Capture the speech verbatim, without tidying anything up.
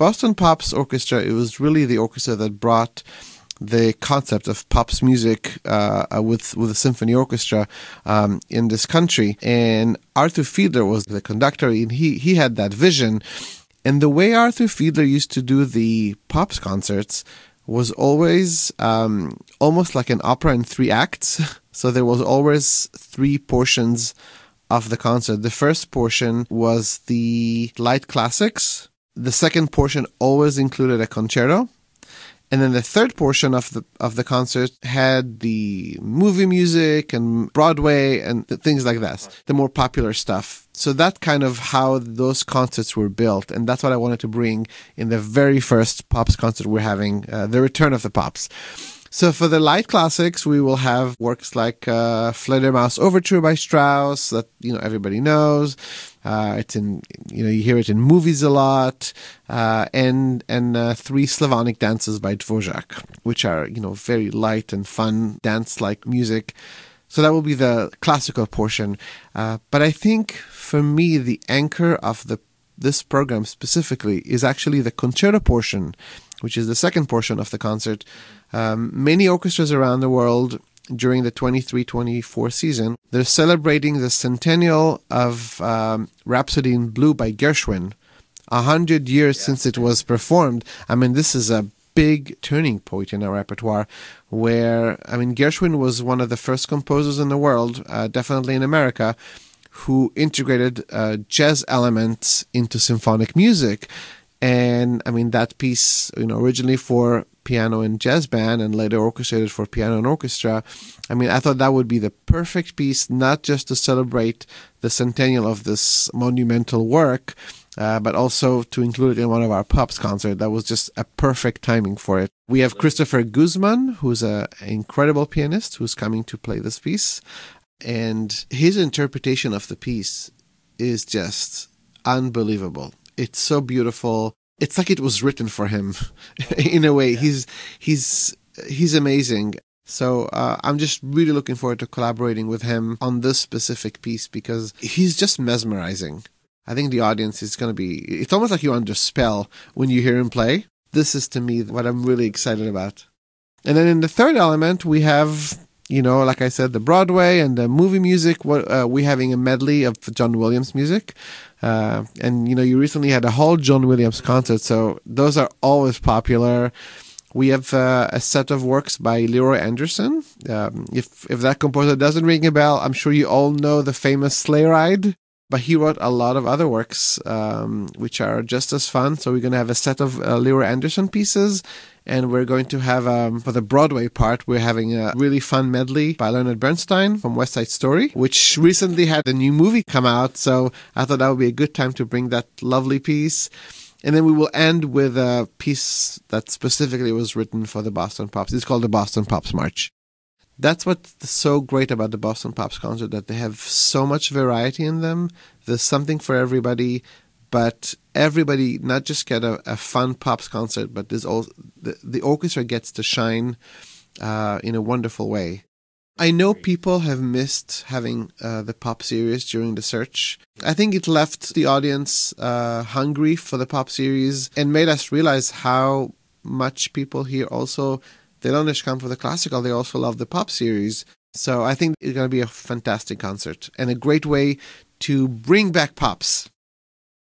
Boston Pops Orchestra, it was really the orchestra that brought the concept of pops music uh, with with a symphony orchestra um, in this country. And Arthur Fiedler was the conductor, and he, he had that vision. And the way Arthur Fiedler used to do the pops concerts was always um, almost like an opera in three acts. So there was always three portions of the concert. The first portion was the light classics. The second portion always included a concerto. And then the third portion of the of the concert had the movie music and Broadway and things like that, the more popular stuff. So that's kind of how those concerts were built. And that's what I wanted to bring in the very first Pops concert we're having, uh, the return of the Pops. So for the light classics, we will have works like uh, Fledermaus Overture by Strauss that, you know, everybody knows. Uh, it's in, you know, you hear it in movies a lot, uh, and and uh, three Slavonic dances by Dvorak, which are, you know, very light and fun dance-like music. So that will be the classical portion. Uh, but I think for me, the anchor of the this program specifically is actually the concerto portion, which is the second portion of the concert. Um, many orchestras around the world during the twenty-three twenty-four season, they're celebrating the centennial of um, Rhapsody in Blue by Gershwin. A hundred years yeah. since it was performed. I mean, this is a big turning point in our repertoire where, I mean, Gershwin was one of the first composers in the world, uh, definitely in America, who integrated uh, jazz elements into symphonic music. And, I mean, that piece, you know, originally for piano and jazz band and later orchestrated for piano and orchestra, I mean, I thought that would be the perfect piece, not just to celebrate the centennial of this monumental work, uh, but also to include it in one of our Pops concerts. That was just a perfect timing for it. We have Christopher Guzman, who's an incredible pianist, who's coming to play this piece. And his interpretation of the piece is just unbelievable. It's so beautiful. It's like it was written for him in a way. Yeah. He's he's he's amazing. So uh, I'm just really looking forward to collaborating with him on this specific piece because he's just mesmerizing. I think the audience is going to be, it's almost like you're under spell when you hear him play. This is, to me, what I'm really excited about. And then in the third element, we have, you know, like I said, the Broadway and the movie music. Uh, we're having a medley of John Williams music. Uh, and, you know, you recently had a whole John Williams concert, so those are always popular. We have uh, a set of works by Leroy Anderson. Um, if if that composer doesn't ring a bell, I'm sure you all know the famous Sleigh Ride. But he wrote a lot of other works, um, which are just as fun. So we're going to have a set of uh, Leroy Anderson pieces. And we're going to have, um, for the Broadway part, we're having a really fun medley by Leonard Bernstein from West Side Story, which recently had a new movie come out. So I thought that would be a good time to bring that lovely piece. And then we will end with a piece that specifically was written for the Boston Pops. It's called the Boston Pops March. That's what's so great about the Boston Pops concert, that they have so much variety in them. There's something for everybody, but everybody not just get a, a fun Pops concert, but there's also, the, the orchestra gets to shine uh, in a wonderful way. I know people have missed having uh, the Pop series during the search. I think it left the audience uh, hungry for the Pop series and made us realize how much people here also, they don't just come for the classical, they also love the Pop series. So I think it's going to be a fantastic concert and a great way to bring back Pops.